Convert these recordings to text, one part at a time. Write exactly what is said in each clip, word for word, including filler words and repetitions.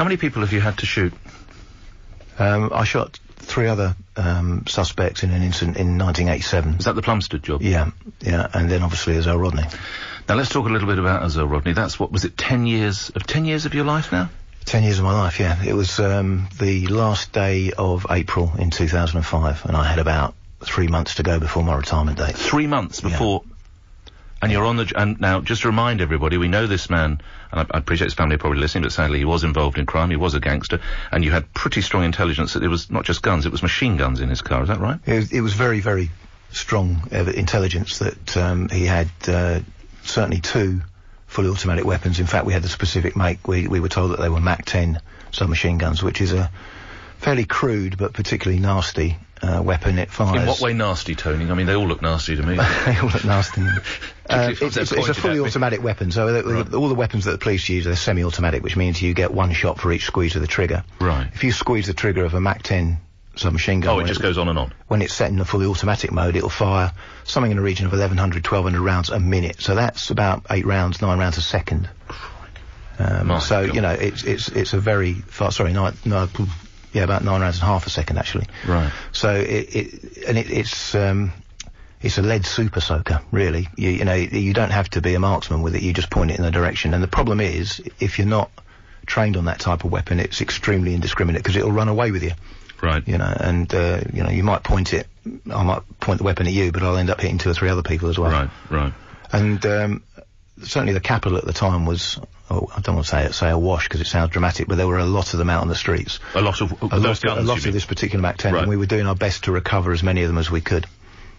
How many people have you had to shoot? Um, I shot three other um, suspects in an incident in nineteen eighty-seven. Is that the Plumstead job? Yeah, yeah, and then obviously as Earl Rodney. Now let's talk a little bit about Earl Rodney. That's what, was it ten years of, ten years of your life now? Ten years of my life, yeah. It was um, the last day of April in two thousand five, and I had about three months to go before my retirement date. Three months before... Yeah. And you're on the... And now, just to remind everybody, we know this man, and I, I appreciate his family are probably listening, but sadly he was involved in crime, he was a gangster, and you had pretty strong intelligence that it was not just guns, it was machine guns in his car, is that right? It was, it was very, very strong uh, intelligence that um, he had uh, certainly two fully automatic weapons. In fact, we had the specific make. We, we were told that they were Mac ten submachine guns, which is a fairly crude but particularly nasty uh, weapon. It fires... In what way nasty, Tony? I mean, they all look nasty to me. They all look nasty. Uh, it's, it's, it's a fully automatic weapon, so the, right. the, all the weapons that the police use are semi-automatic, which means you get one shot for each squeeze of the trigger. Right. If you squeeze the trigger of a Mac ten submachine gun... Oh, it just it, goes on and on. When it's set in the fully automatic mode, it'll fire something in the region of eleven hundred, twelve hundred rounds a minute. So that's about eight rounds, nine rounds a second. Um, so, God. you know, it's it's it's a very fast... Sorry, nine... No, yeah, about nine rounds and a half a second, actually. Right. So it... it and it, it's... Um, It's a lead super soaker, really. You, you know, you don't have to be a marksman with it, you just point it in the direction. And the problem is, if you're not trained on that type of weapon, it's extremely indiscriminate, because it'll run away with you. Right. You know, and, uh, you know, you might point it, I might point the weapon at you, but I'll end up hitting two or three other people as well. Right, right. And, um, certainly the capital at the time was, oh, I don't want to say it, say awash, because it sounds dramatic, but there were a lot of them out on the streets. A lot of, a lot, guns, a lot of this particular Mac ten, right. And we were doing our best to recover as many of them as we could.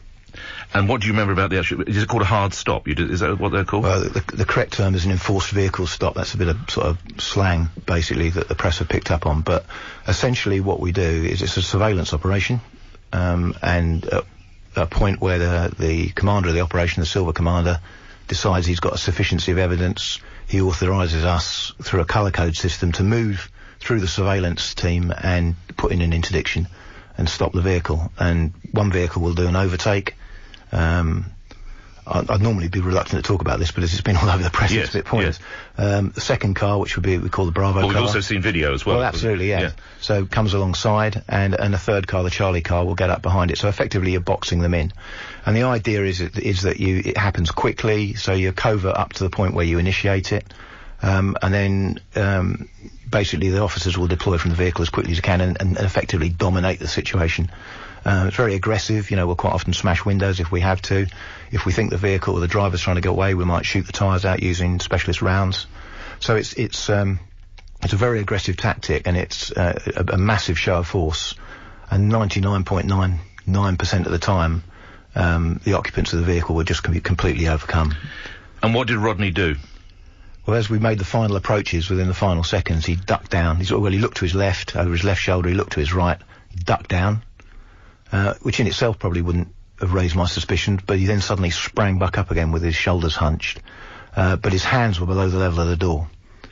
And what do you remember about the actual... Is it called a hard stop? You did, is that what they're called? Well, the, the correct term is an enforced vehicle stop. That's a bit of sort of slang, basically, that the press have picked up on. But essentially what we do is it's a surveillance operation, um, and at a point where the, the commander of the operation, the Silver Commander, decides he's got a sufficiency of evidence, he authorises us, through a colour code system, to move through the surveillance team and put in an interdiction and stop the vehicle. And one vehicle will do an overtake. Um, I'd, I'd normally be reluctant to talk about this, but as it's been all over the press, yes, it's a bit pointless. Yes. Um, the second car, which would be what we call the Bravo well, car. We've also seen video as well. Well, absolutely, yeah. yeah. So comes alongside, and and a third car, the Charlie car, will get up behind it. So effectively, you're boxing them in. And the idea is is that you it happens quickly, so you're covert up to the point where you initiate it, um, and then um, basically the officers will deploy from the vehicle as quickly as they can and, and effectively dominate the situation. Uh, it's very aggressive, you know, we'll quite often smash windows if we have to. If we think the vehicle or the driver's trying to get away, we might shoot the tyres out using specialist rounds. So it's, it's, um, it's a very aggressive tactic, and it's, uh, a, a massive show of force. And ninety-nine point nine nine percent of the time, um, the occupants of the vehicle were just com- completely overcome. And what did Rodney do? Well, as we made the final approaches, within the final seconds, he ducked down. He's, well, he looked to his left, over his left shoulder, he looked to his right, he ducked down. Uh, which in itself probably wouldn't have raised my suspicions, but he then suddenly sprang back up again with his shoulders hunched. Uh, but his hands were below the level of the door.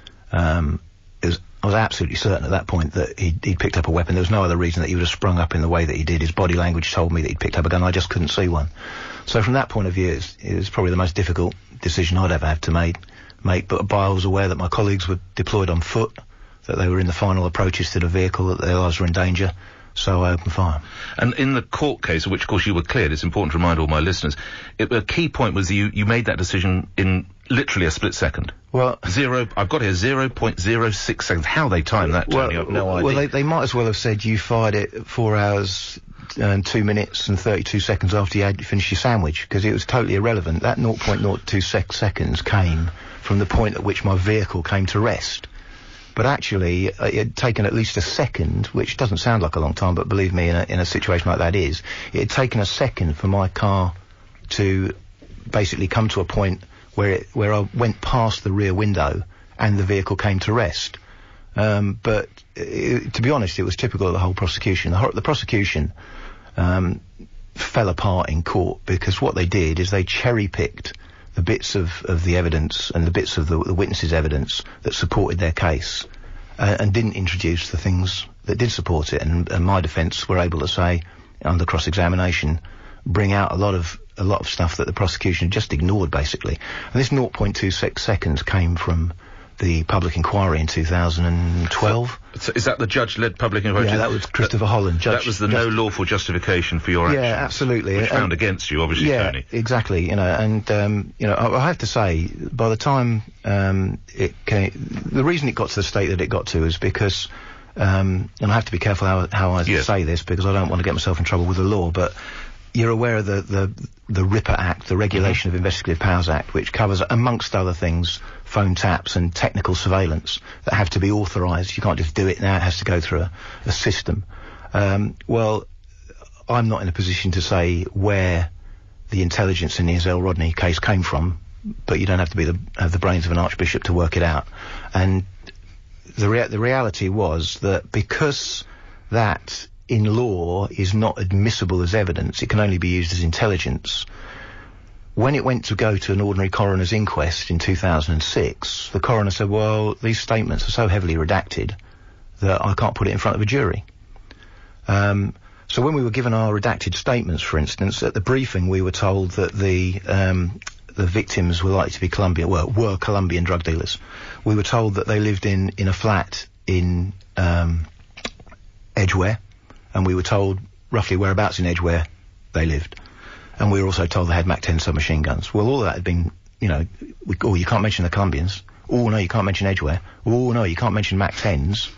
Um, it was, I was absolutely certain at that point that he'd, he'd picked up a weapon. There was no other reason that he would have sprung up in the way that he did. His body language told me that he'd picked up a gun. I just couldn't see one. So from that point of view, it's, it was probably the most difficult decision I'd ever have to make. make. But, but I was aware that my colleagues were deployed on foot, that they were in the final approaches to the vehicle, that their lives were in danger. So I opened fire. And in the court case, of which of course you were cleared, it's important to remind all my listeners, it, a key point was you, you made that decision in literally a split second. Well... Zero, I've got here zero point zero six seconds. How they timed that, Tony, well, I've no idea. Well, they, they might as well have said you fired it four hours and two minutes and thirty-two seconds after you had finished your sandwich, because it was totally irrelevant. That zero point zero two sec- seconds came from the point at which my vehicle came to rest. But actually, uh, it had taken at least a second, which doesn't sound like a long time, but believe me, in a, in a situation like that is, it had taken a second for my car to basically come to a point where it, where I went past the rear window and the vehicle came to rest. Um, but it, to be honest, it was typical of the whole prosecution. The, the prosecution um, fell apart in court because what they did is they cherry-picked the bits of, of the evidence and the bits of the, the witnesses' evidence that supported their case, uh, and didn't introduce the things that did support it. And, and my defence were able to say, under cross-examination, bring out a lot of a lot of stuff that the prosecution just ignored, basically. And this zero point two six seconds came from the public inquiry in two thousand twelve. So is that the judge-led public inquiry? Yeah, that was Christopher that, Holland. Judge, that was the just, no lawful justification for your actions. Yeah, absolutely. Which and, found against you, obviously, yeah, Tony. Exactly. You know, and um, you know, I, I have to say, by the time um, it came, the reason it got to the state that it got to is because, um, and I have to be careful how how I yes. say this because I don't want to get myself in trouble with the law, but you're aware of the the the RIPA Act, the Regulation mm-hmm. of Investigative Powers Act, which covers, amongst other things, phone taps and technical surveillance that have to be authorised. You can't just do it now, it has to go through a, a system. Um, well, I'm not in a position to say where the intelligence in the Ezell Rodney case came from, but you don't have to be the, have the brains of an archbishop to work it out. And the, rea- the reality was that because that in law is not admissible as evidence, it can only be used as intelligence. When it went to go to an ordinary coroner's inquest in two thousand six, the coroner said, well, these statements are so heavily redacted that I can't put it in front of a jury. Um, so when we were given our redacted statements, for instance, at the briefing we were told that the um, the victims were likely to be Colombian, well, were Colombian drug dealers. We were told that they lived in, in a flat in um, Edgware, and we were told roughly whereabouts in Edgware they lived. And we were also told they had Mac ten submachine guns. Well, all of that had been, you know, we, oh, you can't mention the Colombians. Oh, no, you can't mention Edgware. Oh, no, you can't mention Mac tens.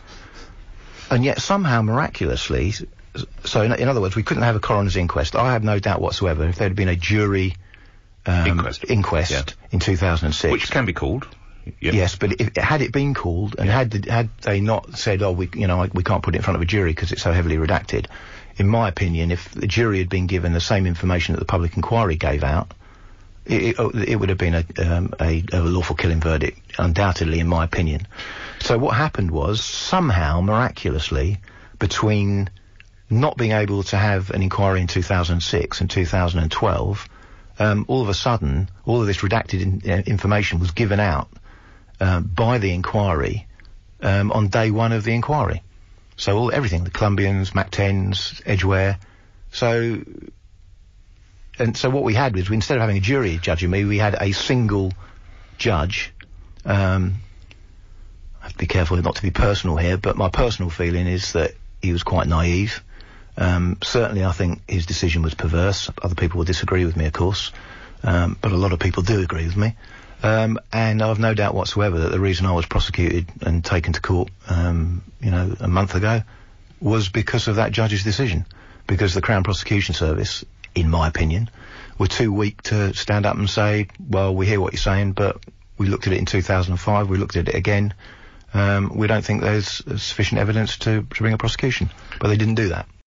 And yet somehow, miraculously, so in, in other words, we couldn't have a coroner's inquest. I have no doubt whatsoever if there had been a jury um, inquest, inquest yeah. in two thousand six. Which can be called. Yep. Yes, but if, had it been called, and yeah. had the, had they not said, oh, we, you know, we can't put it in front of a jury because it's so heavily redacted, in my opinion, if the jury had been given the same information that the public inquiry gave out, it, it, it would have been a, um, a, a lawful killing verdict, undoubtedly, in my opinion. So what happened was, somehow, miraculously, between not being able to have an inquiry in two thousand six and two thousand twelve, um, all of a sudden, all of this redacted in, uh, information was given out uh, by the inquiry um, on day one of the inquiry. So all everything, the Colombians, Mac tens, Edgware. So, and so what we had was, instead of having a jury judging me, we had a single judge. Um, I have to be careful not to be personal here, but my personal feeling is that he was quite naive. Um, certainly I think his decision was perverse. Other people will disagree with me, of course. Um, but a lot of people do agree with me. Um, and I've no doubt whatsoever that the reason I was prosecuted and taken to court, um, you know, a month ago, was because of that judge's decision. Because the Crown Prosecution Service, in my opinion, were too weak to stand up and say, well, we hear what you're saying, but we looked at it in two thousand five, we looked at it again, um, we don't think there's sufficient evidence to, to bring a prosecution. But they didn't do that.